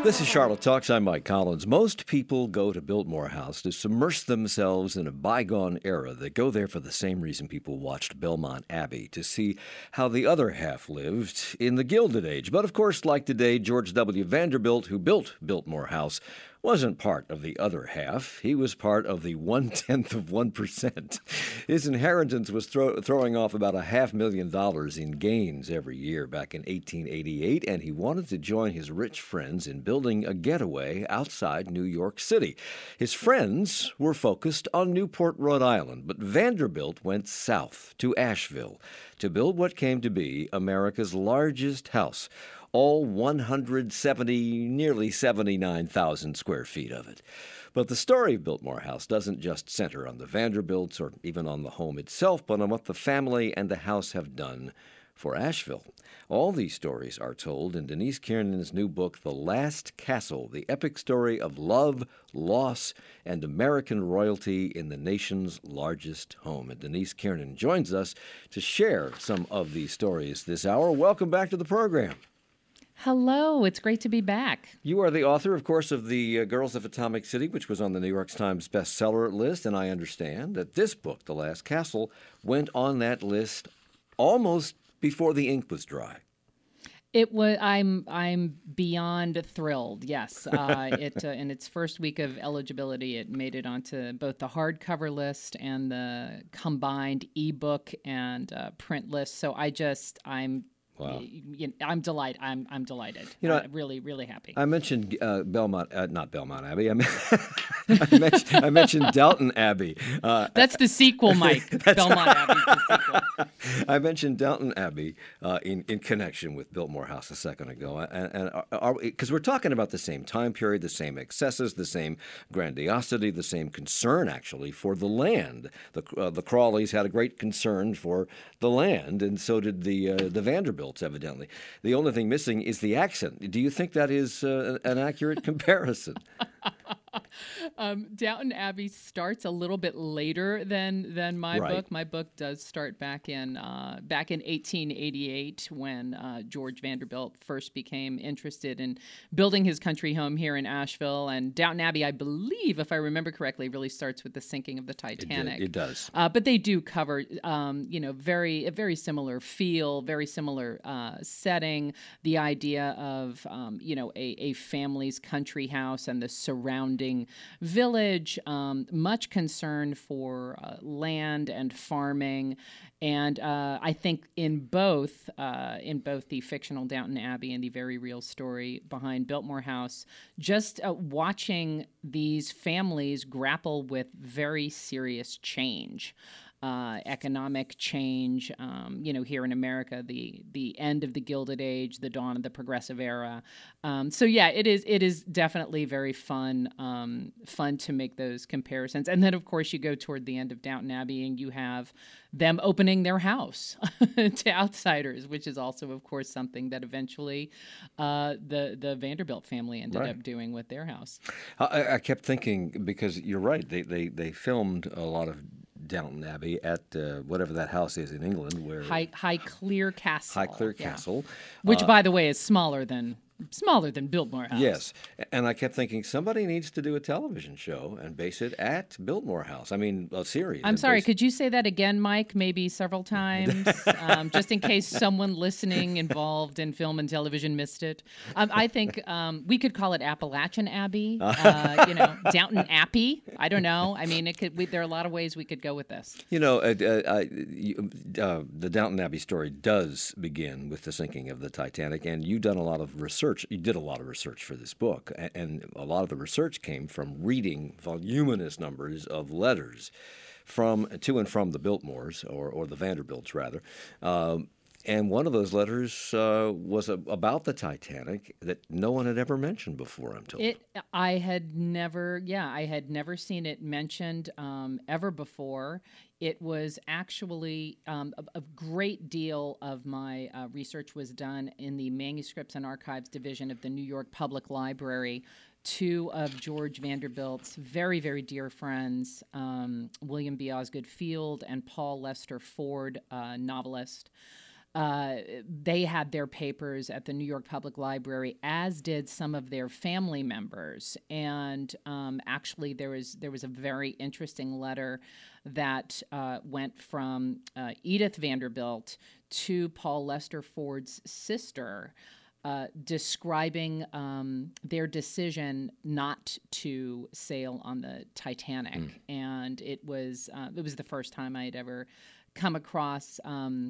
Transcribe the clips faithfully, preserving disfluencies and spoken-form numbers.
This is Charlotte Talks. I'm Mike Collins. Most people go to Biltmore House to submerge themselves in a bygone era. They go there for the same reason people watched Belmont Abbey, to see how the other half lived in the Gilded Age. But of course, like today, George W. Vanderbilt, who built Biltmore House, wasn't part of the other half. He was part of the one-tenth of one percent. His inheritance was throw, throwing off about a half million dollars in gains every year back in eighteen eighty-eight, and he wanted to join his rich friends in building a getaway outside New York City. His friends were focused on Newport, Rhode Island, but Vanderbilt went south to Asheville to build what came to be America's largest house, all one hundred seventy, nearly seventy-nine thousand square feet of it. But the story of Biltmore House doesn't just center on the Vanderbilts or even on the home itself, but on what the family and the house have done for Asheville. All these stories are told in Denise Kiernan's new book, The Last Castle, the epic story of love, loss, and American royalty in the nation's largest home. And Denise Kiernan joins us to share some of these stories this hour. Welcome back to the program. Hello, it's great to be back. You are the author, of course, of The uh, Girls of Atomic City, which was on the New York Times bestseller list, and I understand that this book, The Last Castle, went on that list almost before the ink was dry. It was. I'm. I'm beyond thrilled. Yes. Uh, it uh, in its first week of eligibility, it made it onto both the hardcover list and the combined ebook and uh, print list. So I just. I'm. Wow. You know, I'm delighted. I'm I'm delighted. You know, I'm really really happy. I mentioned uh, Belmont, uh, not Belmont Abbey. I, mean, I, mentioned, I mentioned Downton Abbey. Uh, That's the sequel, Mike. Belmont Abbey's the sequel. I mentioned Downton Abbey uh, in in connection with Biltmore House a second ago, and and because we're talking about the same time period, the same excesses, the same grandiosity, the same concern actually for the land. The uh, the Crawleys had a great concern for the land, and so did the uh, the Vanderbilts. Evidently, the only thing missing is the accent. Do you think that is uh, an accurate comparison? Um, Downton Abbey starts a little bit later than than my Right. book. My book does start back in uh, back in eighteen eighty-eight when uh, George Vanderbilt first became interested in building his country home here in Asheville. And Downton Abbey, I believe, if I remember correctly, really starts with the sinking of the It, did- Titanic. it does. Uh, but they do cover, um, you know, very a very similar feel, very similar uh, setting. The idea of, um, you know, a, a family's country house and the surrounding village. Um, much concern for uh, land and farming, and uh, I think in both uh, in both the fictional Downton Abbey and the very real story behind Biltmore House, just uh, watching these families grapple with very serious change. Uh, economic change, um, you know, here in America, the the end of the Gilded Age, the dawn of the Progressive Era. Um, so yeah, it is it is definitely very fun um, fun to make those comparisons. And then of course you go toward the end of Downton Abbey and you have them opening their house to outsiders, which is also of course something that eventually uh, the the Vanderbilt family ended Right. up doing with their house. I, I kept thinking, because you're right, they, they, they filmed a lot of Downton Abbey at uh, whatever that house is in England, where High Highclere Castle. Highclere yeah. Castle. Which, Uh, by the way, is smaller than smaller than Biltmore House. Yes, and I kept thinking somebody needs to do a television show and base it at Biltmore House. I mean, a series. I'm and sorry. base- Could you say that again, Mike? Maybe several times, um, just in case someone listening involved in film and television missed it. Um, I think um, we could call it Appalachian Abbey. Uh, you know, Downton Abbey. I don't know. I mean, it could. We, there are a lot of ways we could go with this. You know, uh, uh, I- you- uh, the Downton Abbey story does begin with the sinking of the Titanic, and you've done a lot of research. You did a lot of research for this book, a- and a lot of the research came from reading voluminous numbers of letters from to and from the Biltmores, or, or the Vanderbilts, rather. Um, and one of those letters uh, was a, about the Titanic that no one had ever mentioned before, I'm told. It. I had never. Yeah, I had never seen it mentioned um, ever before. It was actually um, a, a great deal of my uh, research was done in the Manuscripts and Archives Division of the New York Public Library. Two of George Vanderbilt's very, very dear friends, um, William B. Osgood Field and Paul Lester Ford, uh, novelist. uh, they had their papers at the New York Public Library, as did some of their family members. And um, actually, there was there was a very interesting letter that uh, went from uh, Edith Vanderbilt to Paul Lester Ford's sister, uh, describing um, their decision not to sail on the Titanic. Mm. And it was uh, it was the first time I had ever come across Um,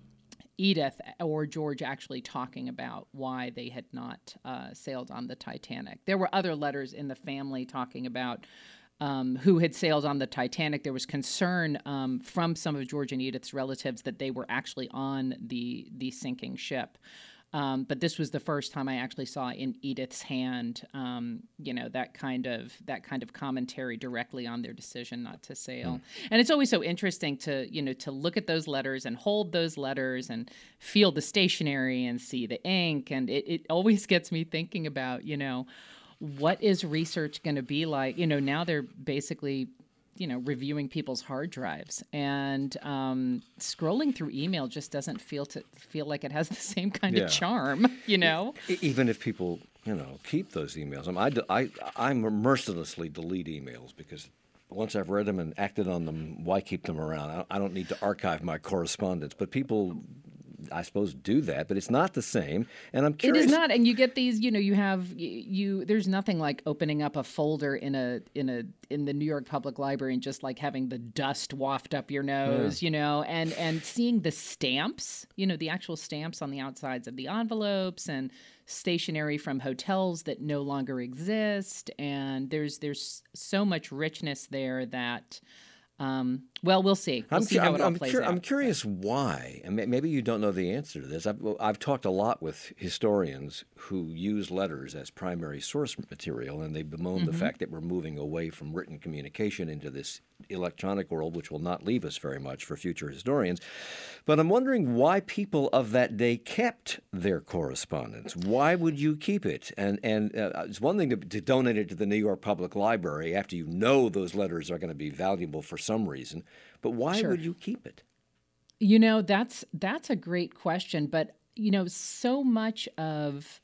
Edith or George actually talking about why they had not uh, sailed on the Titanic. There were other letters in the family talking about um, who had sailed on the Titanic. There was concern um, from some of George and Edith's relatives that they were actually on the the sinking ship. Um, but this was the first time I actually saw in Edith's hand, um, you know, that kind of that kind of commentary directly on their decision not to sail. Mm. And it's always so interesting to, you know, to look at those letters and hold those letters and feel the stationery and see the ink. And it, it always gets me thinking about, you know, what is research going to be like? You know, now they're basically, you know, reviewing people's hard drives, and um, scrolling through email just doesn't feel to feel like it has the same kind yeah. of charm, you know. Even if people, you know, keep those emails, I mean, I, I, I mercilessly delete emails because once I've read them and acted on them, why keep them around? I don't need to archive my correspondence, but people, I suppose, do that, but it's not the same. And I'm curious. It is not, and you get these. You know, you have you. There's nothing like opening up a folder in a in a in the New York Public Library and just like having the dust waft up your nose. Yeah. You know, and and seeing the stamps. You know, the actual stamps on the outsides of the envelopes and stationery from hotels that no longer exist. And there's there's so much richness there that. Um, well, we'll see. We'll I'm, see how I'm, it all I'm, plays cur- out. I'm curious why, and maybe you don't know the answer to this. I've, I've talked a lot with historians who use letters as primary source material, and they bemoan mm-hmm. the fact that we're moving away from written communication into this electronic world, which will not leave us very much for future historians. But I'm wondering why people of that day kept their correspondence. Why would you keep it? And and uh, it's one thing to, to donate it to the New York Public Library after you know those letters are going to be valuable for some reason, but why Sure. would you keep it? You know, that's that's a great question, but you know, so much of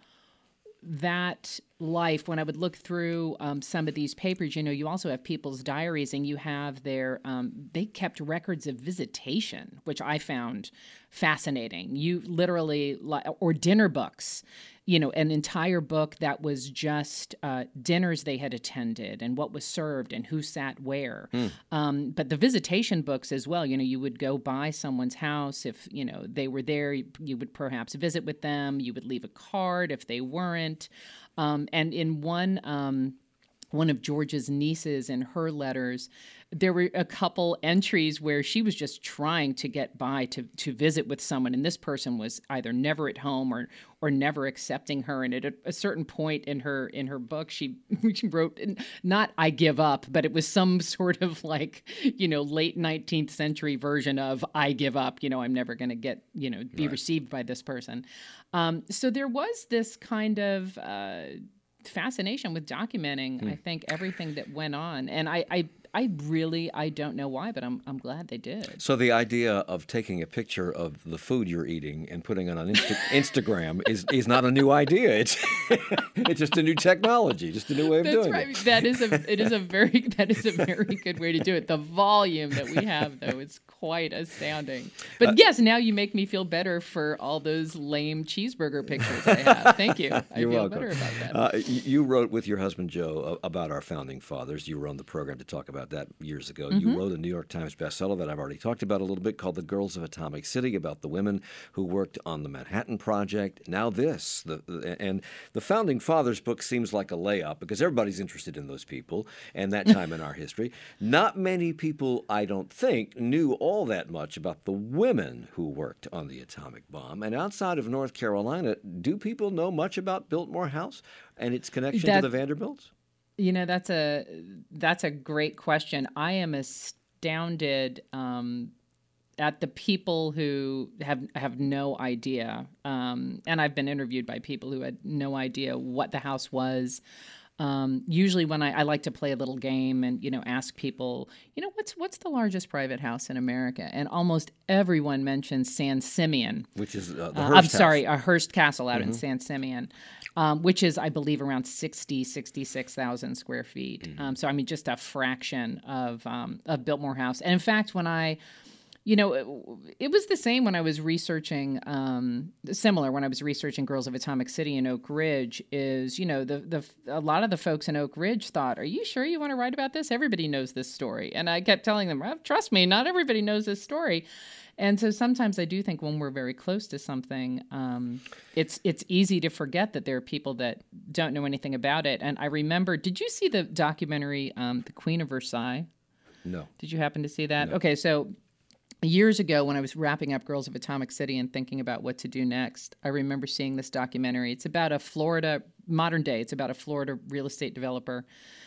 that life, when I would look through um, some of these papers, you know, you also have people's diaries, and you have their, um, they kept records of visitation, which I found fascinating. You literally, or dinner books, you know, an entire book that was just uh, dinners they had attended and what was served and who sat where. Mm. Um, but the visitation books as well, you know, you would go by someone's house. If, you know, they were there, you would perhaps visit with them. You would leave a card if they weren't. Um, and in one um, one of George's nieces, in her letters, there were a couple entries where she was just trying to get by to to visit with someone, and this person was either never at home or or never accepting her. And at a, a certain point in her in her book, she she wrote not "I give up," but it was some sort of like, you know, late nineteenth century version of "I give up." You know, I'm never going to get, you know, be right. received by this person. Um, so there was this kind of uh, fascination with documenting, hmm. I think, everything that went on. And I, I, I really, I don't know why, but I'm I'm glad they did. So the idea of taking a picture of the food you're eating and putting it on Insta- Instagram is, is not a new idea. It's it's just a new technology, just a new way of That's doing right. it. That is a it is a very that is a very good way to do it. The volume that we have, though, is quite astounding. But uh, yes, now you make me feel better for all those lame cheeseburger pictures I have. Thank you. I You're feel welcome. better about that. Uh, you wrote with your husband Joe about our founding fathers. You were on the program to talk about that years ago. Mm-hmm. You wrote a New York Times bestseller that I've already talked about a little bit called The Girls of Atomic City, about the women who worked on the Manhattan Project. Now this, the, the and the Founding Fathers book seems like a layup because everybody's interested in those people and that time in our history. Not many people, I don't think, knew all that much about the women who worked on the atomic bomb. And outside of North Carolina, do people know much about Biltmore House and its connection that, to the Vanderbilts? You know, that's a that's a great question. I am astounded um, at the people who have have no idea. Um, and I've been interviewed by people who had no idea what the house was, Um, usually when I, I like to play a little game and, you know, ask people, you know, what's what's the largest private house in America? And almost everyone mentions San Simeon. Which is uh, the Uh, Hearst I'm House. sorry, a Hearst Castle out in Mm-hmm. San Simeon, um, which is, I believe, around sixty, sixty-six thousand square feet. Mm-hmm. Um, so, I mean, just a fraction of um, of Biltmore House. And in fact, when I you know, it, it was the same when I was researching, um, similar when I was researching Girls of Atomic City in Oak Ridge. Is you know the the a lot of the folks in Oak Ridge thought, "Are you sure you want to write about this? Everybody knows this story." And I kept telling them, "Oh, trust me, not everybody knows this story." And so sometimes I do think when we're very close to something, um, it's it's easy to forget that there are people that don't know anything about it. And I remember, did you see the documentary, um, The Queen of Versailles? No. Did you happen to see that? No. Okay, so years ago when I was wrapping up Girls of Atomic City and thinking about what to do next, I remember seeing this documentary. It's about a Florida, modern day, it's about a Florida real estate developer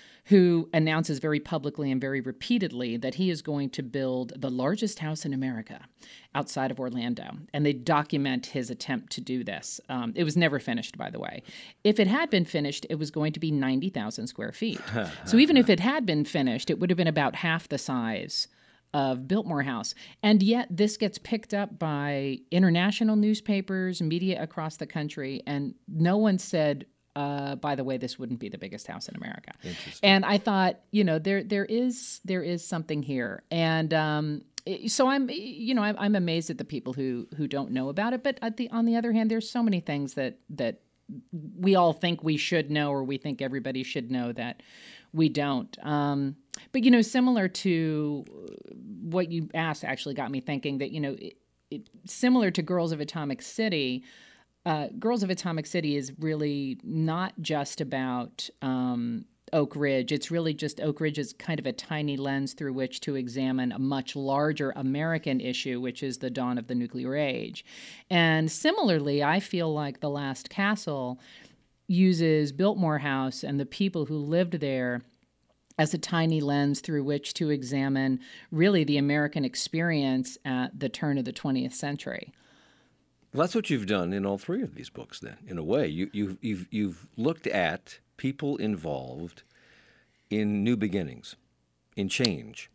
who announces very publicly and very repeatedly that he is going to build the largest house in America outside of Orlando. And they document his attempt to do this. Um, it was never finished, by the way. If it had been finished, it was going to be ninety thousand square feet. So even if it had been finished, it would have been about half the size of Biltmore House. And yet this gets picked up by international newspapers, media across the country, and no one said, uh, by the way, this wouldn't be the biggest house in America. And I thought, you know, there there is there is something here. And um, it- so I'm, you know, I'm, I'm amazed at the people who who don't know about it. But at the on the other hand, there's so many things that that we all think we should know, or we think everybody should know, that we don't. Um, but, you know, similar to what you asked actually got me thinking that, you know, it, it, similar to Girls of Atomic City, uh, Girls of Atomic City is really not just about um, Oak Ridge. It's really just Oak Ridge is kind of a tiny lens through which to examine a much larger American issue, which is the dawn of the nuclear age. And similarly, I feel like The Last Castle uses Biltmore House and the people who lived there as a tiny lens through which to examine really the American experience at the turn of the twentieth century. Well, that's what you've done in all three of these books, then, in a way. You, you've, you've, you've looked at people involved in new beginnings, in change.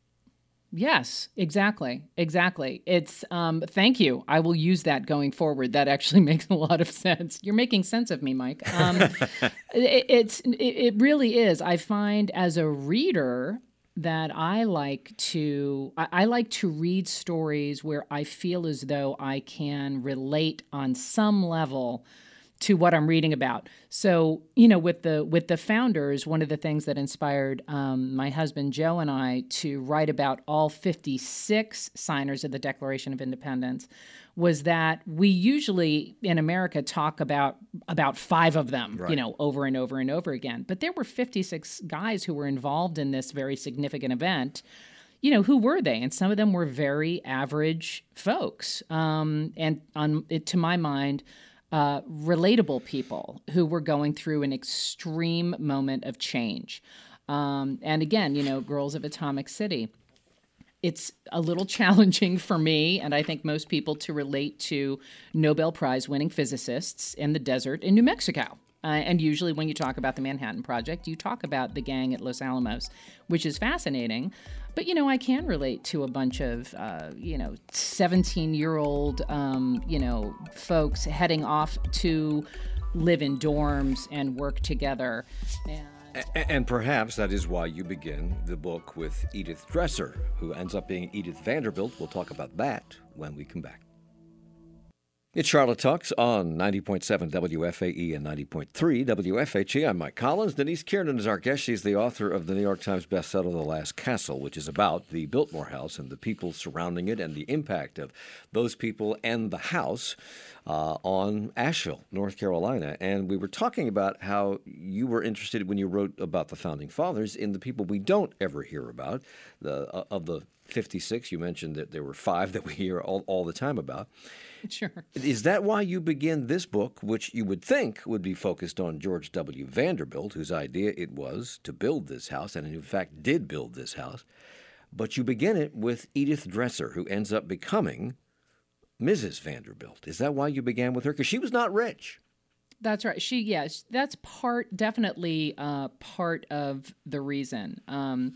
Yes, exactly. Exactly. It's, um, thank you. I will use that going forward. That actually makes a lot of sense. You're making sense of me, Mike. Um, it, it's, it, it really is. I find as a reader that I like to, I, I like to read stories where I feel as though I can relate on some level to what I'm reading about. So, you know, with the with the founders, one of the things that inspired um, my husband Joe and I to write about all fifty-six signers of the Declaration of Independence was that we usually in America talk about about five of them, Right. you know, over and over and over again. But there were fifty-six guys who were involved in this very significant event. You know, who were they? And some of them were very average folks. Um, and on it, to my mind, Uh, relatable people who were going through an extreme moment of change. Um, and again, you know, Girls of Atomic City, it's a little challenging for me, and I think most people, to relate to Nobel Prize winning physicists in the desert in New Mexico. Uh, and usually when you talk about the Manhattan Project, you talk about the gang at Los Alamos, which is fascinating. But, you know, I can relate to a bunch of, uh, you know, seventeen-year-old, um, you know, folks heading off to live in dorms and work together. And A- And perhaps that is why you begin the book with Edith Dresser, who ends up being Edith Vanderbilt. We'll talk about that when we come back. It's Charlotte Talks on ninety point seven W F A E and ninety point three W F H E. I'm Mike Collins. Denise Kiernan is our guest. She's the author of the New York Times bestseller, The Last Castle, which is about the Biltmore House and the people surrounding it and the impact of those people and the house uh, on Asheville, North Carolina. And we were talking about how you were interested when you wrote about the Founding Fathers in the people we don't ever hear about. The uh, of the fifty-six, you mentioned that there were five that we hear all, all the time about. sure. Is that why you begin this book, which you would think would be focused on George W. Vanderbilt, whose idea it was to build this house, and in fact did build this house, but you begin it with Edith Dresser, who ends up becoming Missus Vanderbilt. Is that why you began with her? Because she was not rich. That's right. She, yes, that's part, definitely uh, part of the reason. Um,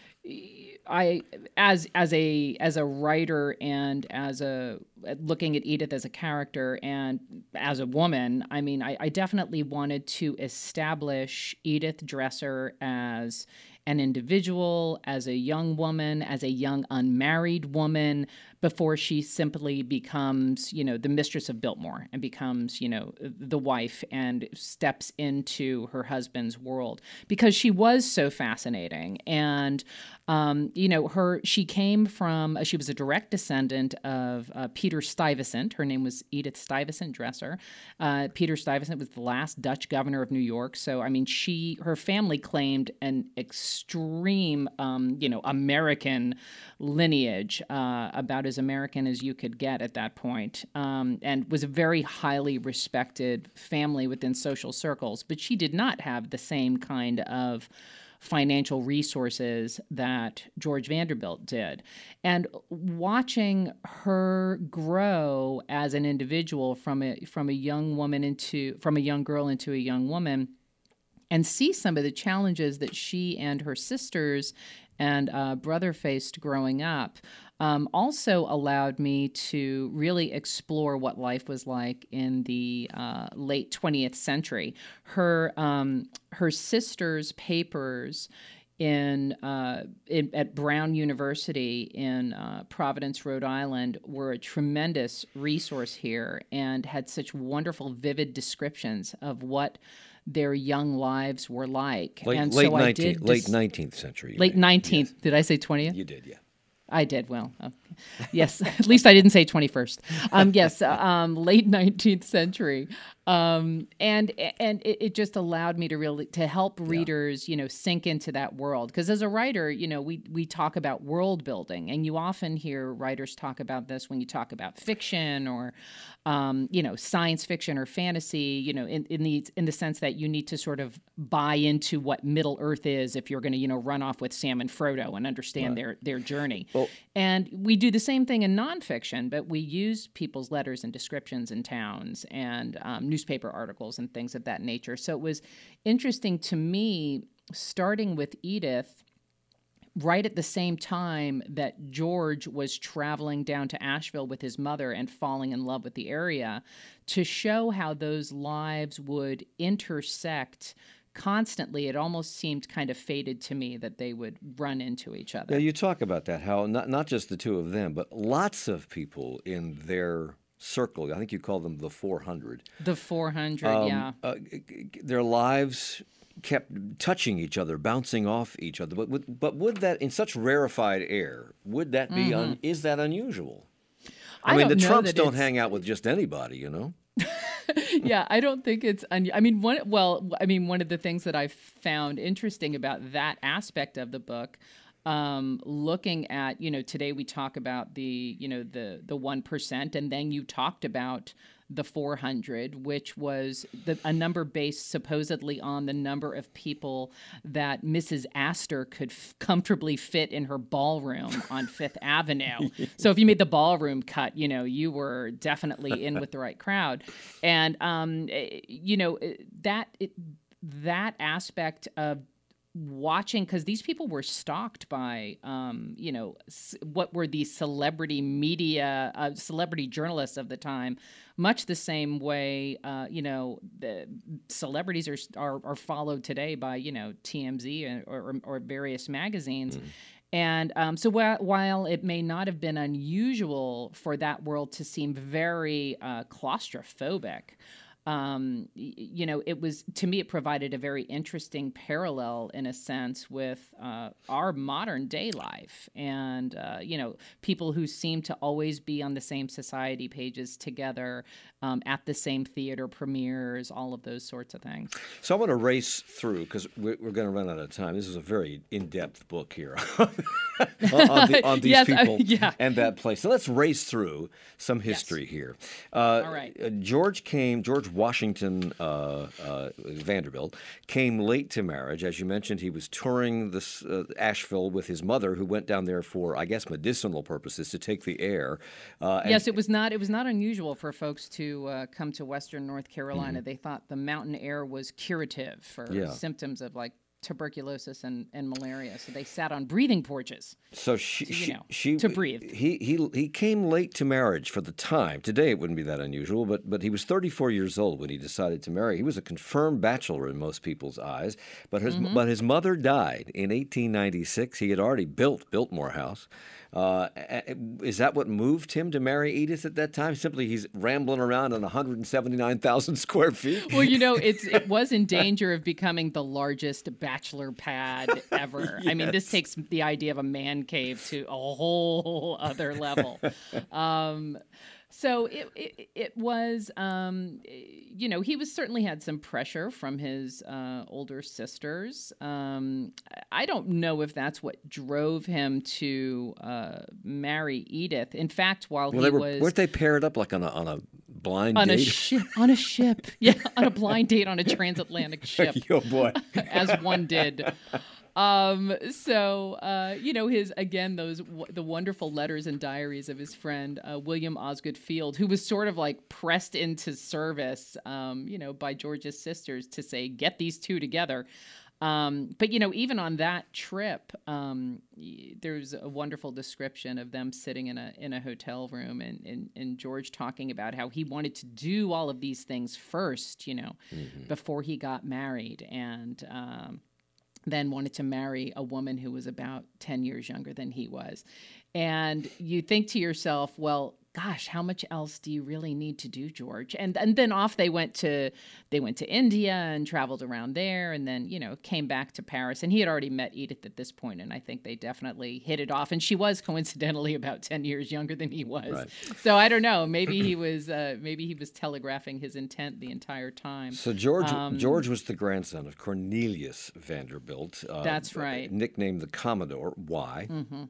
I, as as a as a writer and as a looking at Edith as a character and as a woman, I mean, I, I definitely wanted to establish Edith Dresser as an individual, as a young woman, as a young unmarried woman, before she simply becomes, you know, the mistress of Biltmore and becomes, you know, the wife and steps into her husband's world, because she was so fascinating. And, um, you know, her, she came from, she was a direct descendant of uh, Peter Stuyvesant. Her name was Edith Stuyvesant Dresser. Uh, Peter Stuyvesant was the last Dutch governor of New York. So, I mean, she, her family claimed an extreme, um, you know, American lineage, uh, about as American as you could get at that point, um, and was a very highly respected family within social circles. But she did not have the same kind of financial resources that George Vanderbilt did. And watching her grow as an individual from a from a young woman into from a young girl into a young woman, and see some of the challenges that she and her sisters and uh, brother faced growing up, um, also allowed me to really explore what life was like in the uh, late twentieth century. Her um, her sister's papers in, uh, in at Brown University in uh, Providence, Rhode Island, were a tremendous resource here, and had such wonderful, vivid descriptions of what their young lives were like. Late, and late so I did nineteenth, late dis- nineteenth century. late mean. nineteenth. Yes. Did I say twentieth? You did, yeah. I did. Well, okay. Yes. At least I didn't say twenty-first. Um, yes, uh, um, late nineteenth century. Um, and and it, it just allowed me to really to help readers, you know, sink into that world. Because as a writer, you know, we we talk about world building, and you often hear writers talk about this when you talk about fiction or, um, you know, science fiction or fantasy. You know, in in the in the sense that you need to sort of buy into what Middle Earth is if you're going to, you know, run off with Sam and Frodo and understand Right. their their journey. Well, And we do the same thing in nonfiction, but we use people's letters and descriptions in towns and um, newspaper articles and things of that nature. So it was interesting to me, starting with Edith, right at the same time that George was traveling down to Asheville with his mother and falling in love with the area, to show how those lives would intersect constantly. It almost seemed kind of fated to me that they would run into each other. now you talk about that, how not, not just the two of them, but lots of people in their circle, I think you call them the four hundred. The four hundred, Um, yeah. uh, g- g- their lives kept touching each other, bouncing off each other. But would, but would that, in such rarefied air, would that be, un, is that unusual? I, I mean, don't the know Trumps that don't it's- hang out with just anybody, you know? Yeah, I don't think it's. Un- I mean, one. Well, I mean, one of the things that I've found interesting about that aspect of the book, um, looking at, you know, today we talk about the, you know, the the one percent, and then you talked about the four hundred, which was the, a number based supposedly on the number of people that Missus Astor could f- comfortably fit in her ballroom on Fifth Avenue. So if you made the ballroom cut, you know, you were definitely in with the right crowd. And, um, eh, you know, eh, that it, that aspect of watching, because these people were stalked by, um, you know, s- what were the celebrity media, uh, celebrity journalists of the time, much the same way, uh, you know, the celebrities are, are are followed today by, you know, T M Z or, or, or various magazines. Mm. And um, so while, while it may not have been unusual for that world to seem very uh, claustrophobic, Um, y- you know, it was, to me, it provided a very interesting parallel in a sense with uh, our modern day life, and, uh, you know, people who seem to always be on the same society pages together, um, at the same theater premieres, all of those sorts of things. So I want to race through, because we're, we're going to run out of time. This is a very in-depth book here on, on, the, on these Yes, I- people yeah. and that place. So let's race through some history here. Uh, All right. uh, George came, George George Washington uh, uh, Vanderbilt came late to marriage. As you mentioned, he was touring this uh, Asheville with his mother, who went down there for, I guess, medicinal purposes to take the air. Uh, and Yes, it was not. It was not unusual for folks to uh, come to Western North Carolina. They thought the mountain air was curative for Yeah. symptoms of like tuberculosis and, and malaria. So they sat on breathing porches. So she, So, you she, know, she, to breathe. He, he, he came late to marriage for the time. Today it wouldn't be that unusual, but but he was thirty-four years old when he decided to marry. He was a confirmed bachelor in most people's eyes, but his Mm-hmm. but his mother died in eighteen ninety-six. He had already built Biltmore House. Uh, a- a- is that what moved him to marry Edith at that time? Simply, he's rambling around on one hundred seventy-nine thousand square feet. Well, you know, it's it was in danger of becoming the largest bachelor pad ever. I mean, this takes the idea of a man cave to a whole other level. Um, so it, it it was, um, you know, he was certainly had some pressure from his uh, older sisters. Um, I don't know if that's what drove him to uh, marry Edith. In fact, while Well, he they were was weren't they paired up like on a on a blind on a date? ship, on a ship, yeah, on a blind date on a transatlantic ship, Oh boy. as one did. Um, so, uh, you know, his, again, those, w- the wonderful letters and diaries of his friend, uh, William Osgood Field, who was sort of like pressed into service, um, you know, by George's sisters to say, get these two together. Um, but, you know, even on that trip, um, y- there's a wonderful description of them sitting in a in a hotel room and, and, and George talking about how he wanted to do all of these things first, you know, before he got married. And, um, then wanted to marry a woman who was about ten years younger than he was. And you think to yourself, well, gosh, how much else do you really need to do, George? And and then off they went to they went to India and traveled around there, and then, you know, came back to Paris. And he had already met Edith at this point, and I think they definitely hit it off. And she was coincidentally about ten years younger than he was. Right. So I don't know. Maybe he was uh, maybe he was telegraphing his intent the entire time. So George Um, George was the grandson of Cornelius Vanderbilt. Uh, That's right. Nicknamed the Commodore. Why?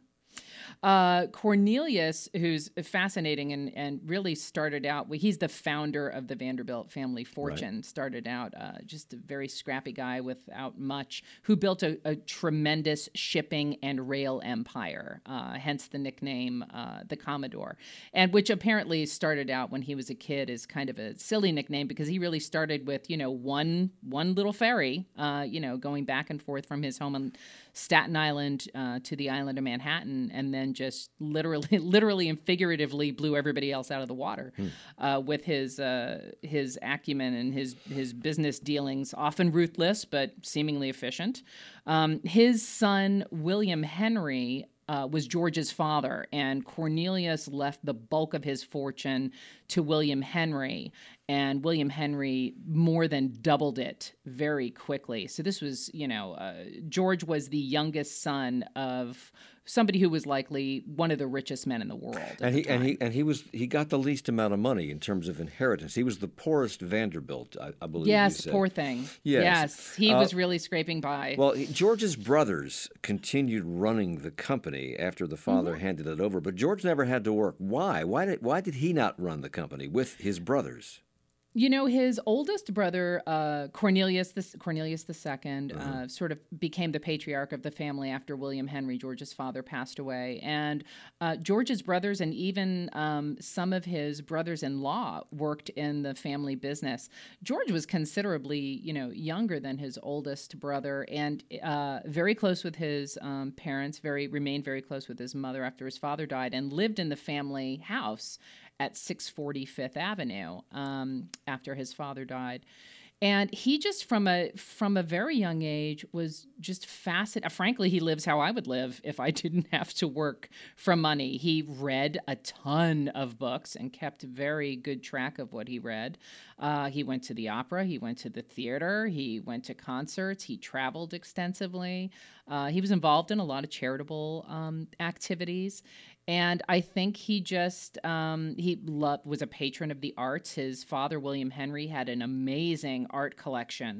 Uh, Cornelius, who's fascinating and, and really started out, well, he's the founder of the Vanderbilt family fortune. Started out uh, just a very scrappy guy without much, who built a, a tremendous shipping and rail empire, uh, hence the nickname uh, the Commodore, and which apparently started out when he was a kid as kind of a silly nickname because he really started with, you know, one one little ferry, uh, you know, going back and forth from his home on Staten Island uh, to the island of Manhattan, and then just literally, literally and figuratively blew everybody else out of the water uh, with his uh, his acumen and his his business dealings, often ruthless but seemingly efficient. Um, his son William Henry uh, was George's father, and Cornelius left the bulk of his fortune to William Henry, and William Henry more than doubled it very quickly. So this was, you know, uh, George was the youngest son of somebody who was likely one of the richest men in the world. at And the he and time. he and he was he got the least amount of money in terms of inheritance. He was the poorest Vanderbilt, I, I believe. Yes, you said. poor thing. Yes. Yes, he Uh, was really scraping by. Well, he- George's brothers continued running the company after the father Mm-hmm. handed it over, but George never had to work. Why? Why did why did he not run the company with his brothers? You know, his oldest brother, uh, Cornelius the Cornelius the Second, uh, sort of became the patriarch of the family after William Henry, George's father, passed away. And uh, George's brothers and even um, some of his brothers-in-law worked in the family business. George was considerably, you know, younger than his oldest brother, and uh, very close with his um, parents. Very remained very close with his mother after his father died, and lived in the family house at six forty Fifth Avenue um, after his father died. And he just from a from a very young age was just fascinated. Frankly, he lives how I would live if I didn't have to work for money. He read a ton of books and kept very good track of what he read. Uh, he went to the opera. He went to the theater. He went to concerts. He traveled extensively. Uh, he was involved in a lot of charitable um, activities. And I think he just, um, he loved, was a patron of the arts. His father, William Henry, had an amazing art collection.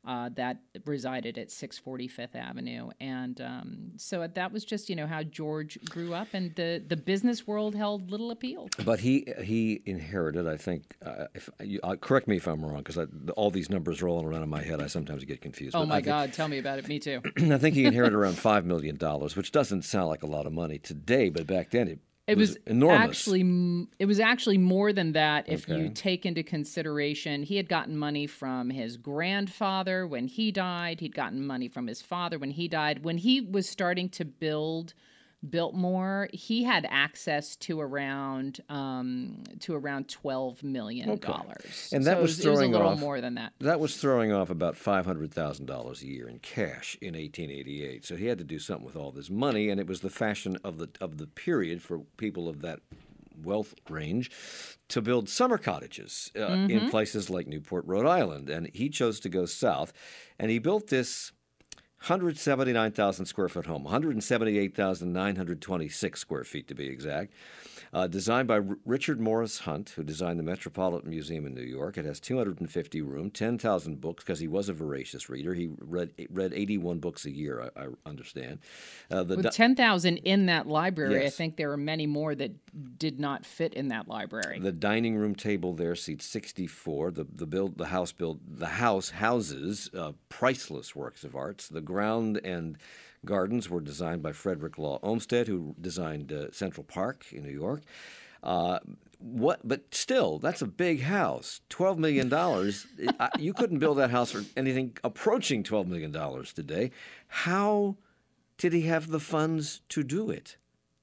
uh, that resided at six forty Fifth Avenue. And um, so that was just, you know, how George grew up, and the, the business world held little appeal. But he he inherited, I think, uh, if you, uh, correct me if I'm wrong, because all these numbers rolling around in my head, I sometimes get confused. Oh, but my I think, God, tell me about it. Me too. I think he inherited around five million dollars, which doesn't sound like a lot of money today, but back then it, It was, was enormous. actually it was actually more than that if Okay. you take into consideration he had gotten money from his grandfather when he died. He'd gotten money from his father when he died. When he was starting to build Biltmore, he had access to around um, to around twelve million dollars. Okay. And that so was it was, it was a throwing little off- more than that. That was throwing off about five hundred thousand dollars a year in cash in eighteen eighty-eight. So he had to do something with all this money, and it was the fashion of the of the period for people of that wealth range to build summer cottages uh, Mm-hmm. in places like Newport, Rhode Island. And he chose to go south, and he built this one hundred seventy-nine thousand square foot home, one hundred seventy-eight thousand nine hundred twenty-six square feet to be exact, uh, designed by R- Richard Morris Hunt, who designed the Metropolitan Museum in New York. It has two hundred fifty rooms, ten thousand books, because he was a voracious reader. He read read eighty-one books a year, I, I understand. Uh, the With di- ten thousand in that library, I Yes. think there are many more that did not fit in that library. The dining room table there seats sixty-four. The the build the house build the house houses uh, priceless works of arts. The ground and gardens were designed by Frederick Law Olmsted, who designed uh, Central Park in New York. Uh, what? But still, that's a big house. Twelve million dollars. You couldn't build that house for anything approaching twelve million dollars today. How did he have the funds to do it?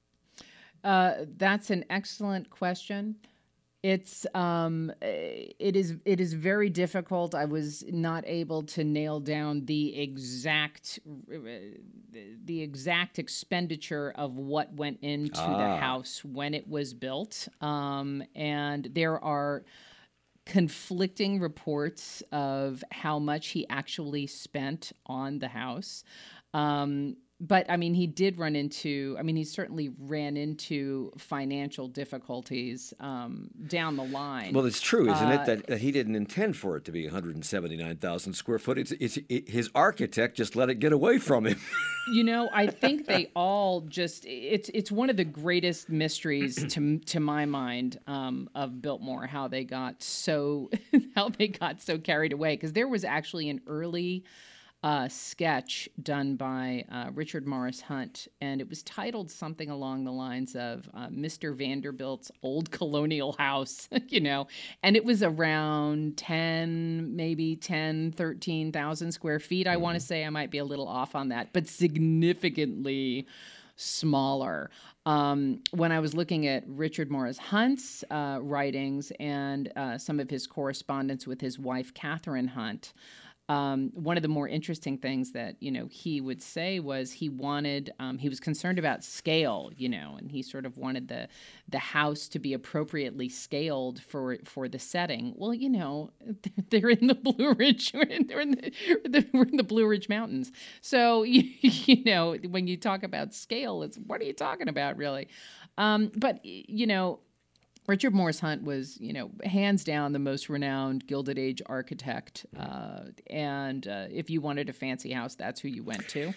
Uh, that's an excellent question. It's um, it is it is very difficult. I was not able to nail down the exact the exact expenditure of what went into Ah. the house when it was built, um, and there are conflicting reports of how much he actually spent on the house. Um, but I mean, he did run into, I mean, he certainly ran into financial difficulties um, down the line. Well, it's true, isn't Uh, it, that, that he didn't intend for it to be one hundred seventy-nine thousand square foot. It's, it's it, his architect just let it get away from him. You know, I think they all just, it's it's one of the greatest mysteries to to my mind um, of Biltmore, how they got so how they got so carried away, because there was actually an early uh, sketch done by uh, Richard Morris Hunt, and it was titled something along the lines of uh, Mister Vanderbilt's Old Colonial House, you know, and it was around ten, maybe ten, thirteen thousand square feet. I want to say, I might be a little off on that, but significantly smaller. Um, when I was looking at Richard Morris Hunt's uh, writings and uh, some of his correspondence with his wife, Catherine Hunt, Um, one of the more interesting things that, you know, he would say was he wanted, um, he was concerned about scale, you know, and he sort of wanted the the house to be appropriately scaled for for the setting. Well, you know, they're in the Blue Ridge, they're in the, the we're in the Blue Ridge Mountains. So, you, you know, when you talk about scale, it's what are you talking about, really? Um, but, you know, Richard Morris Hunt was, you know, hands down the most renowned Gilded Age architect. Uh, and uh, if you wanted a fancy house, that's who you went to.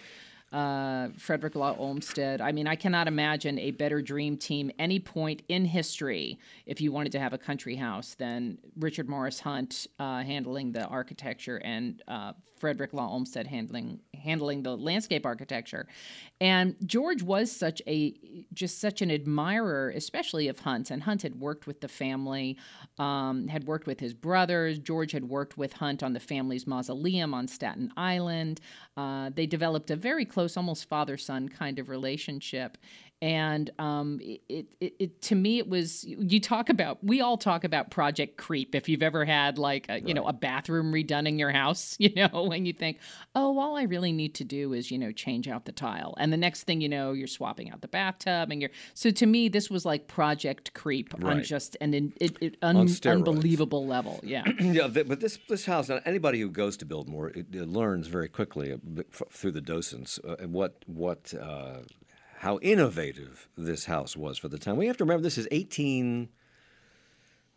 Uh, Frederick Law Olmsted. I mean, I cannot imagine a better dream team any point in history if you wanted to have a country house than Richard Morris Hunt uh, handling the architecture and uh, Frederick Law Olmsted handling handling the landscape architecture. And George was such a just such an admirer, especially of Hunt's. And Hunt had worked with the family, um, had worked with his brothers. George had worked with Hunt on the family's mausoleum on Staten Island. Uh, they developed a very close, almost father-son kind of relationship. And um, it, it, it, to me, it was, you talk about, we all talk about project creep. If you've ever had like, a, you Right. know, a bathroom redone in your house, you know, when you think, oh, all I really need to do is, you know, change out the tile. And the next thing you know, you're swapping out the bathtub and you're, so to me, this was like project creep on Right. just an it, it, un, On steroids. unbelievable level. Yeah. Yeah, th- but this this house. Now, anybody who goes to Biltmore it, it learns very quickly uh, b- f- through the docents uh, what what uh, how innovative this house was for the time. We have to remember this is eighteen.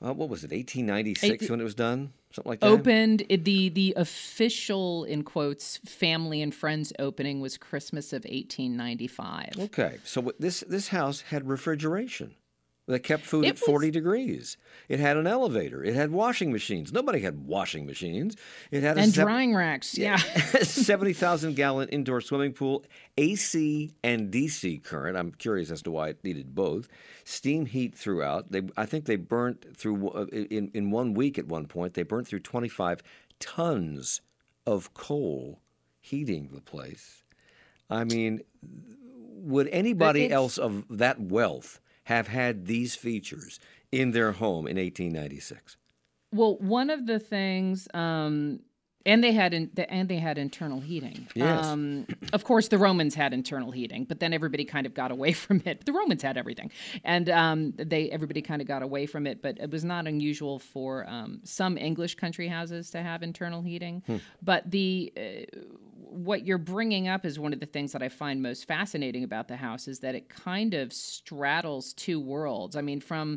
uh, what was it, eighteen ninety-six It, when it was done? Something like that? opened it, the the official, in quotes, family and friends opening was Christmas of eighteen ninety-five. Okay, so what- this this house had refrigeration that kept food It at was forty degrees. It had an elevator. It had washing machines. Nobody had washing machines. It had a and sev- drying racks. Yeah. seventy thousand gallon indoor swimming pool, A C and D C current. I'm curious as to why it needed both. Steam heat throughout. They, I think they burnt through, uh, in, in one week at one point, they burnt through twenty-five tons of coal heating the place. I mean, would anybody It's else of that wealth have had these features in their home in eighteen ninety-six? Well, one of the things, um, and they had in, and they had internal heating. Yes. Um, of course, the Romans had internal heating, but then everybody kind of got away from it. The Romans had everything, and um, they everybody kind of got away from it. But it was not unusual for um, some English country houses to have internal heating. Hmm. But the uh, what you're bringing up is one of the things that I find most fascinating about the house is that it kind of straddles two worlds. I mean, from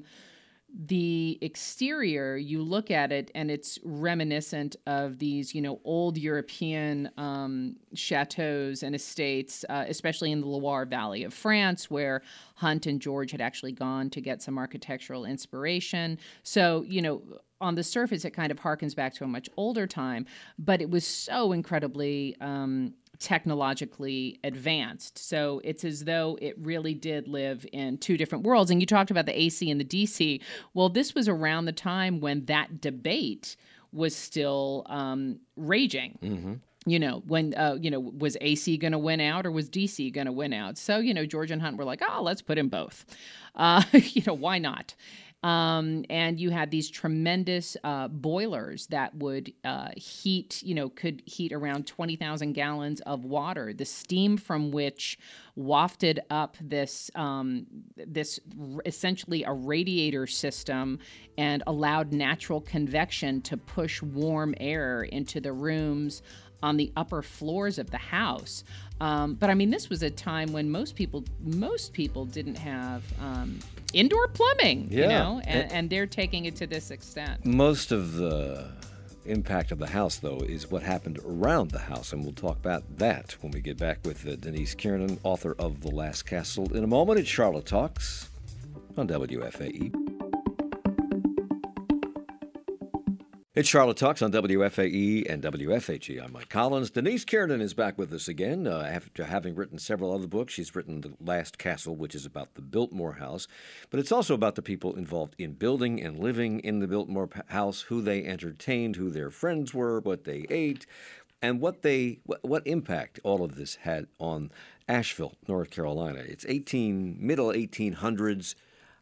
the exterior, you look at it and it's reminiscent of these, you know, old European um, chateaus and estates, uh, especially in the Loire Valley of France, where Hunt and George had actually gone to get some architectural inspiration. So, you know, on the surface, it kind of harkens back to a much older time, but it was so incredibly um, technologically advanced. So it's as though it really did live in two different worlds. And you talked about the A C and the D C. Well, this was around the time when that debate was still um, raging. Mm-hmm. You know, when, uh, you know, was A C going to win out or was D C going to win out? So, you know, George and Hunt were like, oh, let's put in both. Uh, you know, why not? Um, and you had these tremendous uh, boilers that would uh, heat, you know, could heat around twenty thousand gallons of water, the steam from which wafted up this, um, this r- essentially a radiator system and allowed natural convection to push warm air into the rooms on the upper floors of the house. Um, but I mean, this was a time when most people, most people didn't have um, indoor plumbing, Yeah. you know, and, And- and they're taking it to this extent. Most of the impact of the house, though, is what happened around the house, and we'll talk about that when we get back with uh, Denise Kiernan, author of The Last Castle. In a moment, it's Charlotte Talks on W F A E. It's Charlotte Talks on W F A E and W F H E. I'm Mike Collins. Denise Kiernan is back with us again. Uh, after having written several other books, she's written The Last Castle, which is about the Biltmore House. But it's also about the people involved in building and living in the Biltmore House, who they entertained, who their friends were, what they ate, and what they what, what impact all of this had on Asheville, North Carolina. It's eighteen middle eighteen hundreds.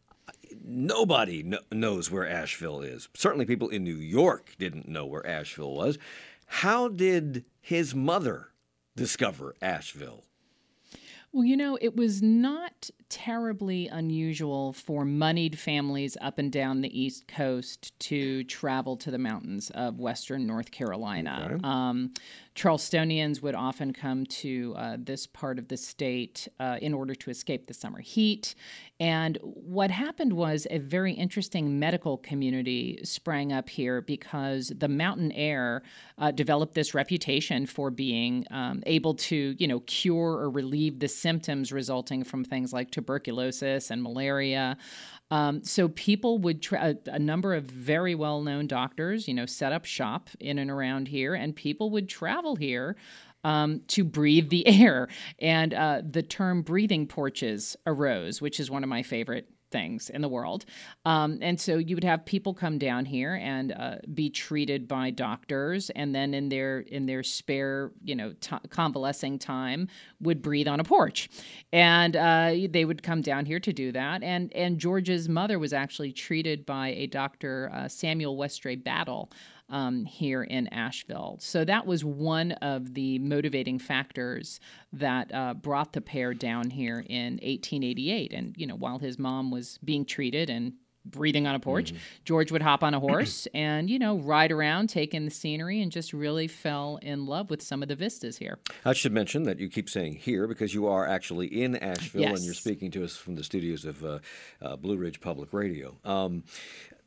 Nobody kn- knows where Asheville is. Certainly people in New York didn't know where Asheville was. How did his mother discover Asheville? Well, you know, it was not terribly unusual for moneyed families up and down the East Coast to travel to the mountains of Western North Carolina. Okay. Um, Charlestonians would often come to uh, this part of the state uh, in order to escape the summer heat. And what happened was a very interesting medical community sprang up here because the mountain air uh, developed this reputation for being um, able to, you know, cure or relieve the symptoms resulting from things like tuberculosis and malaria. Um, so people would, tra- a, a number of very well-known doctors, you know, set up shop in and around here, and people would travel here um, to breathe the air. And uh, the term breathing porches arose, which is one of my favorite things in the world. Um, and so you would have people come down here and uh, be treated by doctors, and then in their in their spare, you know, t- convalescing time, would breathe on a porch. And uh, they would come down here to do that. And and George's mother was actually treated by a Doctor uh, Samuel Westray Battle um, here in Asheville. So that was one of the motivating factors that uh, brought the pair down here in eighteen eighty-eight. And, you know, while his mom was being treated and breathing on a porch, mm-hmm. George would hop on a horse and, you know, ride around, take in the scenery, and just really fell in love with some of the vistas here. I should mention that you keep saying here because you are actually in Asheville, Yes. and you're speaking to us from the studios of uh, uh, Blue Ridge Public Radio. Um,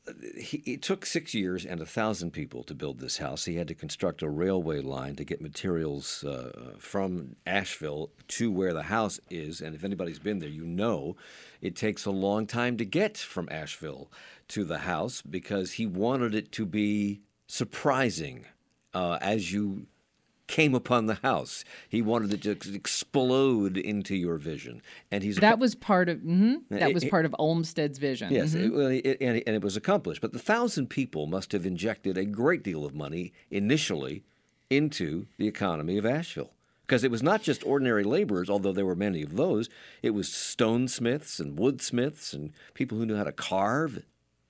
he, it took six years and a thousand people to build this house. He had to construct a railway line to get materials uh, from Asheville to where the house is. And if anybody's been there, you know it takes a long time to get from Asheville to the house because he wanted it to be surprising uh, as you came upon the house. He wanted it to explode into your vision, and he's that was part of mhm, that it, was it, part of Olmsted's vision. Yes, Mhm. it, it, and, it, and it was accomplished. But the thousand people must have injected a great deal of money initially into the economy of Asheville. Because it was not just ordinary laborers, although there were many of those. It was stonesmiths and woodsmiths and people who knew how to carve.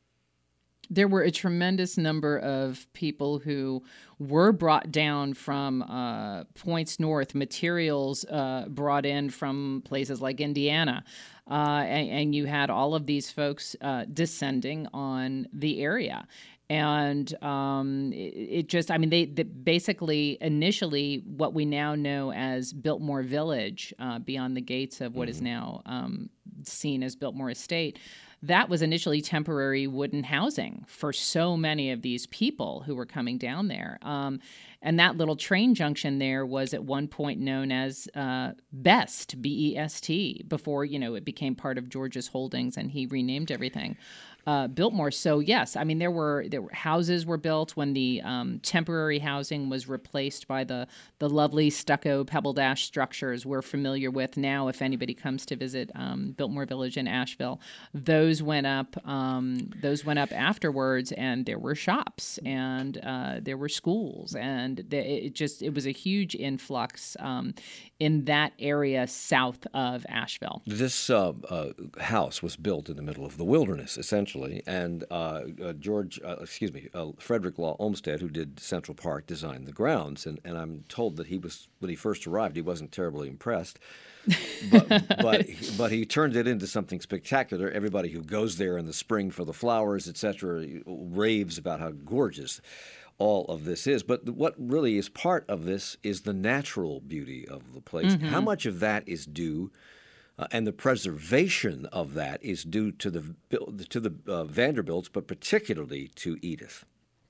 There were a tremendous number of people who were brought down from uh, points north, materials uh, brought in from places like Indiana. Uh, and, and you had all of these folks uh, descending on the area. And um, it, it just, I mean, they, they basically initially what we now know as Biltmore Village, uh, beyond the gates of what mm-hmm. is now um, seen as Biltmore Estate, that was initially temporary wooden housing for so many of these people who were coming down there. Um, and that little train junction there was at one point known as uh, Best, B E S T, before, you know, it became part of George's holdings and he renamed everything. Uh, Biltmore. So yes, I mean there were there were houses were built when the um, temporary housing was replaced by the the lovely stucco pebble dash structures we're familiar with now. If anybody comes to visit um, Biltmore Village in Asheville, those went up. Um, those went up afterwards, and there were shops and uh, there were schools, and the, it just it was a huge influx um, in that area south of Asheville. This uh, uh, house was built in the middle of the wilderness, essentially. And uh, uh, George, uh, excuse me, uh, Frederick Law Olmsted, who did Central Park, designed the grounds. And, and I'm told that he was, when he first arrived, he wasn't terribly impressed. but, but, but he turned it into something spectacular. Everybody who goes there in the spring for the flowers, et cetera, raves about how gorgeous all of this is. But what really is part of this is the natural beauty of the place. Mm-hmm. How much of that is due Uh, and the preservation of that is due to the to the uh, Vanderbilts, but particularly to Edith?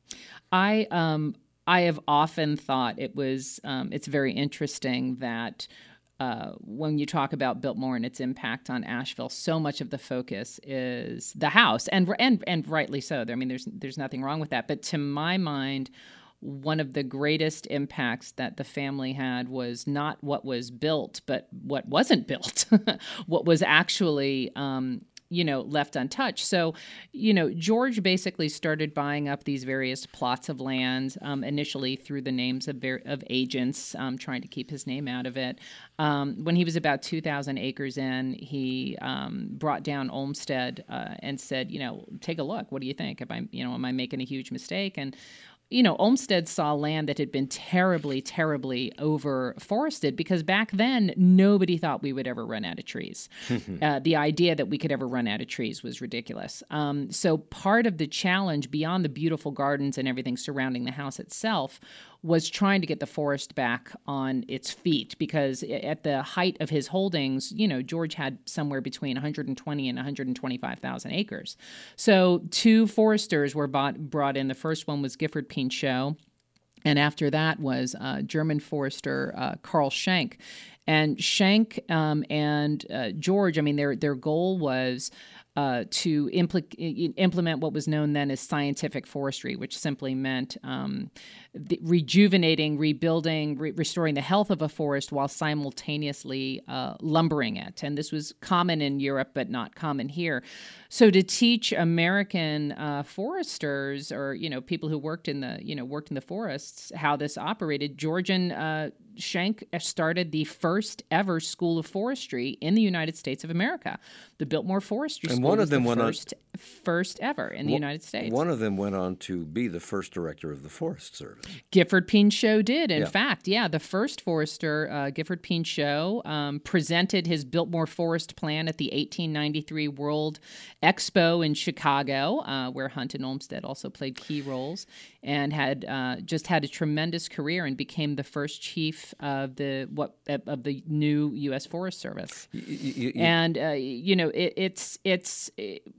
I um, I have often thought it was um, it's very interesting that uh, when you talk about Biltmore and its impact on Asheville, so much of the focus is the house, and and and rightly so. I mean, there's there's nothing wrong with that, but to my mind, one of the greatest impacts that the family had was not what was built, but what wasn't built, what was actually, um, you know, left untouched. So, you know, George basically started buying up these various plots of land, um, initially through the names of, ver- of agents, um, trying to keep his name out of it. Um, when he was about two thousand acres in, he um, brought down Olmsted uh, and said, you know, take a look. What do you think? Am I, you know, am I making a huge mistake? And you know, Olmsted saw land that had been terribly, terribly over-forested because back then nobody thought we would ever run out of trees. uh, the idea that we could ever run out of trees was ridiculous. Um, so part of the challenge, beyond the beautiful gardens and everything surrounding the house itself, was trying to get the forest back on its feet because at the height of his holdings, you know, George had somewhere between one hundred twenty and one hundred twenty-five thousand acres. So two foresters were bought, brought in. The first one was Gifford Pinchot, and after that was uh, German forester uh, Carl Schenk. And Schenk um, and uh, George, I mean, their their goal was Uh, to impl- implement what was known then as scientific forestry, which simply meant um, the rejuvenating, rebuilding, re- restoring the health of a forest while simultaneously uh, lumbering it. And this was common in Europe, but not common here. So to teach American uh, foresters, or you know, people who worked in the you know worked in the forests, how this operated, George and uh, Schenk started the first ever school of forestry in the United States of America. The Biltmore Forestry and School one was of them the went first, on, first ever in the one, United States. One of them went on to be the first director of the Forest Service. Gifford Pinchot did. In yeah. fact, yeah, the first forester, uh, Gifford Pinchot, um, presented his Biltmore Forest Plan at the eighteen ninety-three World Expo in Chicago, uh, where Hunt and Olmsted also played key roles, and had uh, just had a tremendous career and became the first chief of the what of the new U S Forest Service. Y- y- y- and uh, you know, it, it's it's you know, I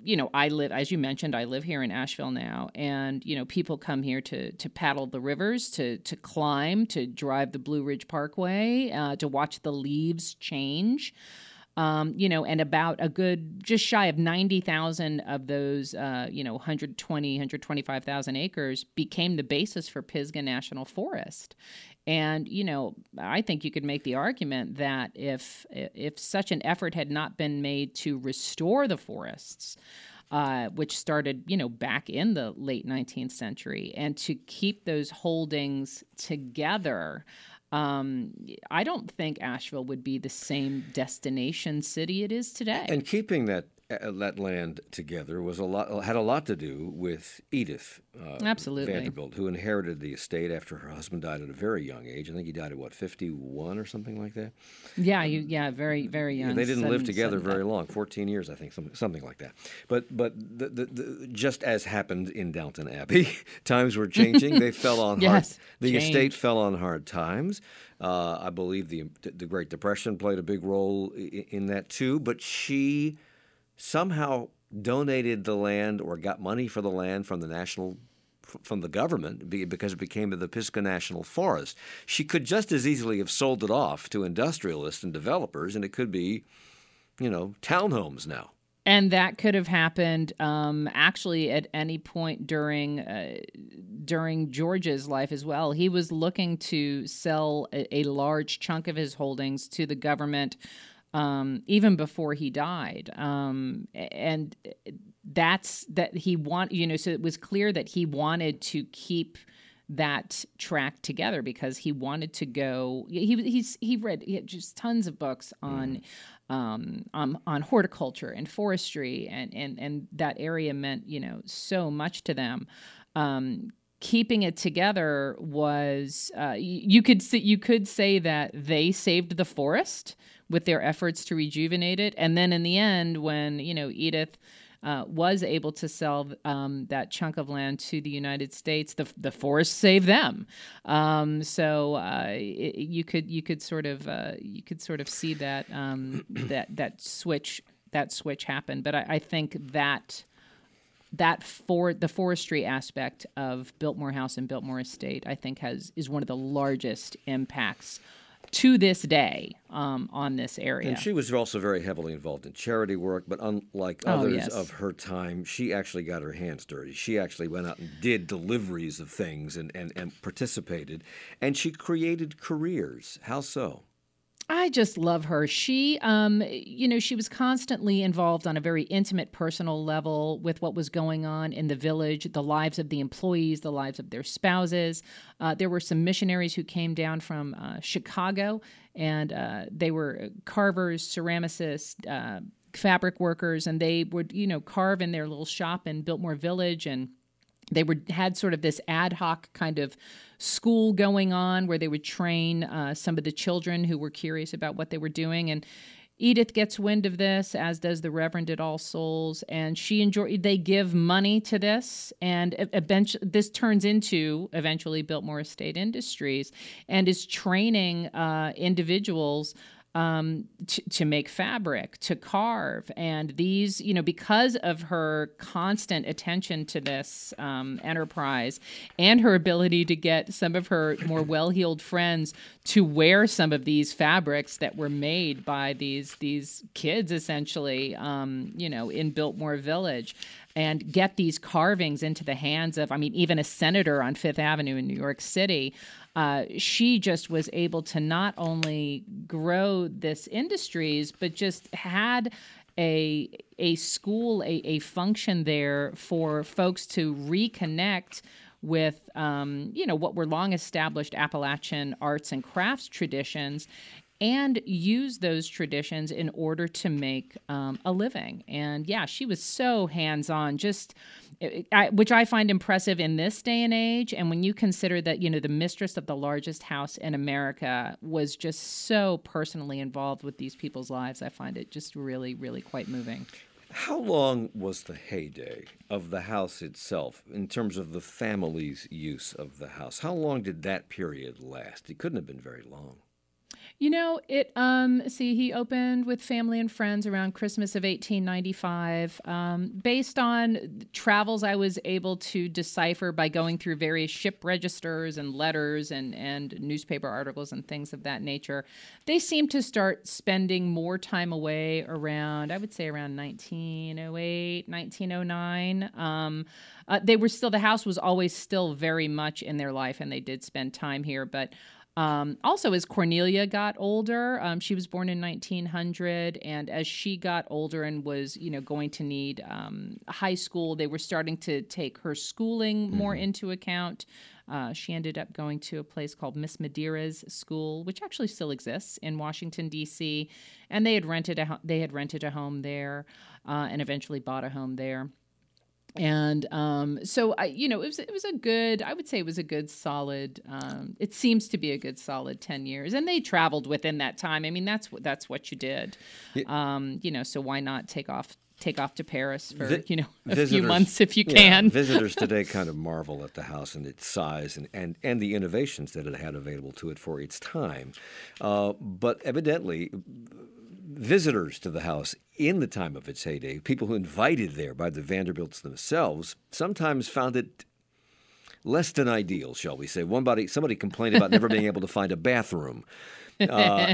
I live, as you mentioned, I live here in Asheville now, and you know, people come here to to paddle the rivers, to to climb, to drive the Blue Ridge Parkway, uh, to watch the leaves change. Um, you know, and about a good, just shy of ninety thousand of those, uh, you know, one hundred twenty, one hundred twenty-five thousand acres became the basis for Pisgah National Forest. And, you know, I think you could make the argument that if if such an effort had not been made to restore the forests, uh, which started, you know, back in the late nineteenth century, and to keep those holdings together, um, I don't think Asheville would be the same destination city it is today. And keeping that uh, that land together was a lot had a lot to do with Edith uh, Absolutely. Vanderbilt, who inherited the estate after her husband died at a very young age. I think he died at what, fifty-one or something like that. Yeah, you, yeah, very, very young. Yeah, they didn't live Sudden- together sudden very death. long, fourteen years, I think, something, something like that. But but the, the, the, just as happened in Downton Abbey, times were changing. They fell on hard. Yes, The change. estate fell on hard times. Uh, I believe the the Great Depression played a big role in, in that too. But she somehow donated the land or got money for the land from the national from the government because it became the Pisgah National Forest. She could just as easily have sold it off to industrialists and developers, and it could be, you know, townhomes now. And that could have happened um, actually at any point during uh, during George's life as well. He was looking to sell a, a large chunk of his holdings to the government um, even before he died, um, and that's that he want. You know, so it was clear that he wanted to keep that track together because he wanted to go. He he's he read he had just tons of books on. Mm. Um, on, on horticulture and forestry, and, and, and that area meant, you know, so much to them. Um, keeping it together was, uh, you could say, you could say that they saved the forest with their efforts to rejuvenate it. And then in the end, when, you know, Edith uh, was able to sell um, that chunk of land to the United States, the the forest saved them. Um, so uh, it, you could you could sort of uh, you could sort of see that um, that that switch that switch happen. But I, I think that that for the forestry aspect of Biltmore House and Biltmore Estate, I think has is one of the largest impacts to this day um, on this area. And she was also very heavily involved in charity work, but unlike Oh, others yes. of her time, she actually got her hands dirty. She actually went out and did deliveries of things and, and, and participated, and she created careers. How so? I just love her. She, um, you know, she was constantly involved on a very intimate, personal level with what was going on in the village, the lives of the employees, the lives of their spouses. Uh, there were some missionaries who came down from uh, Chicago, and uh, they were carvers, ceramicists, uh, fabric workers, and they would, you know, carve in their little shop in Biltmore Village, and they were had sort of this ad hoc kind of school going on where they would train uh, some of the children who were curious about what they were doing. And Edith gets wind of this, as does the Reverend at All Souls, and she enjoy. They give money to this, and eventually this turns into eventually Biltmore Estate Industries, and is training uh, individuals. Um, to, to make fabric, to carve. And these, you know, because of her constant attention to this um, enterprise and her ability to get some of her more well-heeled friends to wear some of these fabrics that were made by these these kids, essentially, um, you know, in Biltmore Village, and get these carvings into the hands of, I mean, even a senator on Fifth Avenue in New York City. Uh, she just was able to not only grow this industries, but just had a a school, a, a function there for folks to reconnect with, um, you know, what were long established Appalachian arts and crafts traditions, and use those traditions in order to make um, a living. And yeah, she was so hands-on, just I, which I find impressive in this day and age. And when you consider that, you know, the mistress of the largest house in America was just so personally involved with these people's lives, I find it just really, really quite moving. How long was the heyday of the house itself in terms of the family's use of the house? How long did that period last? It couldn't have been very long. You know, it, um, see, he opened with family and friends around Christmas of eighteen ninety-five. Um, based on travels I was able to decipher by going through various ship registers and letters and, and newspaper articles and things of that nature, they seemed to start spending more time away around, I would say around nineteen oh eight, nineteen oh nine. Um, uh, they were still, the house was always still very much in their life, and they did spend time here, but Um, also, as Cornelia got older, um, she was born in nineteen hundred, and as she got older and was, you know, going to need um, high school, they were starting to take her schooling more Mm-hmm. into account. Uh, she ended up going to a place called Miss Madeira's school, which actually still exists in Washington D C, and they had rented a ho- they had rented a home there, uh, and eventually bought a home there. And um, so I, you know, it was it was a good. I would say it was a good, solid. Um, it seems to be a good, solid ten years, and they traveled within that time. I mean, that's what that's what you did. Yeah. Um, you know, so why not take off take off to Paris for Vi- you know a visitors, few months if you yeah, can. visitors today kind of marvel at the house and its size and, and, and the innovations that it had available to it for its time. Uh, but evidently, visitors to the house in the time of its heyday, people who invited there by the Vanderbilts themselves, sometimes found it less than ideal, shall we say. One body, somebody complained about never being able to find a bathroom. Uh,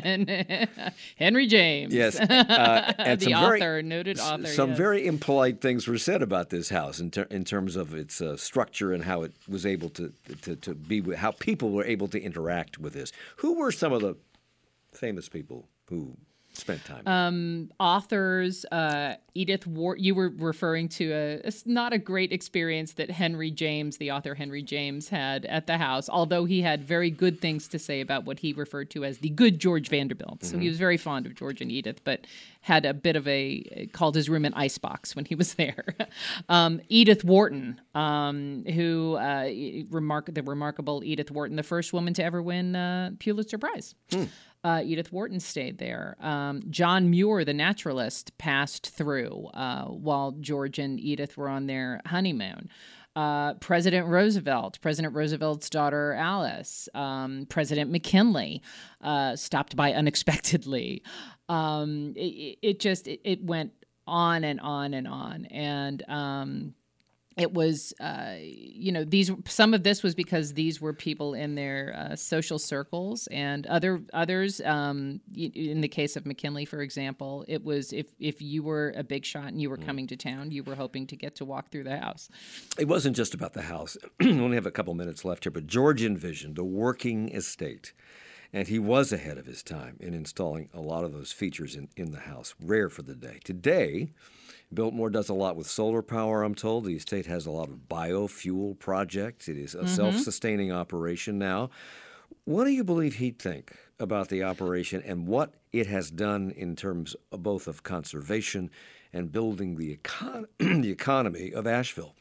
Henry James, yes, uh, and the some author, very, noted s- author. Some yes. very impolite things were said about this house in, ter- in terms of its uh, structure and how it was able to, to to be, with- how people were able to interact with this. Who were some of the famous people who spent time? Um, authors, uh, Edith Wharton, you were referring to a, it's not a great experience that Henry James, the author Henry James, had at the house, although he had very good things to say about what he referred to as the good George Vanderbilt. Mm-hmm. So he was very fond of George and Edith, but had a bit of a, called his room an icebox when he was there. um, Edith Wharton, um, who, uh, remark- the remarkable Edith Wharton, the first woman to ever win uh, Pulitzer Prize. Hmm. Uh, Edith Wharton stayed there. Um, John Muir, the naturalist, passed through uh, while George and Edith were on their honeymoon. Uh, President Roosevelt, President Roosevelt's daughter Alice, um, President McKinley uh, stopped by unexpectedly. Um, it, it just it, it went on and on and on, and um, it was, uh, you know, these some of this was because these were people in their uh, social circles, and other others, um, in the case of McKinley, for example, it was if if you were a big shot and you were coming to town, you were hoping to get to walk through the house. It wasn't just about the house. We only have a couple minutes left here, but George envisioned a working estate. And he was ahead of his time in installing a lot of those features in, in the house, rare for the day. Today, Biltmore does a lot with solar power, I'm told. The estate has a lot of biofuel projects. It is a mm-hmm. self-sustaining operation now. What do you believe he'd think about the operation and what it has done in terms of both of conservation and building the, econ- the economy of Asheville?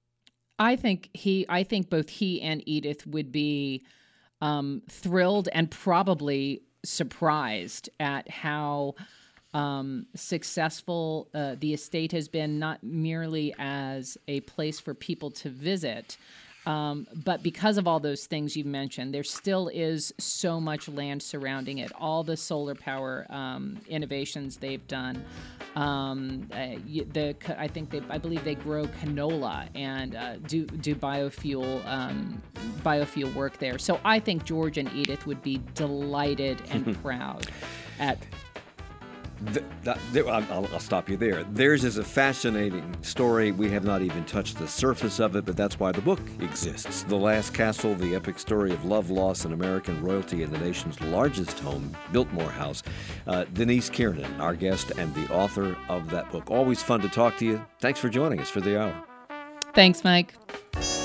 I think he, I think both he and Edith would be Um, thrilled and probably surprised at how um, successful uh, the estate has been, not merely as a place for people to visit, um, but because of all those things you mentioned, there still is so much land surrounding it. All the solar power um, innovations they've done. Um, uh, the I think they I believe they grow canola and uh, do do biofuel um, biofuel work there. So I think George and Edith would be delighted and proud at. The, that, there, I'll, I'll stop you there. Theirs is a fascinating story. We have not even touched the surface of it, but that's why the book exists. The Last Castle, the epic story of love, loss, and American royalty in the nation's largest home, Biltmore House. Uh, Denise Kiernan, our guest and the author of that book. Always fun to talk to you. Thanks for joining us for the hour. Thanks, Mike.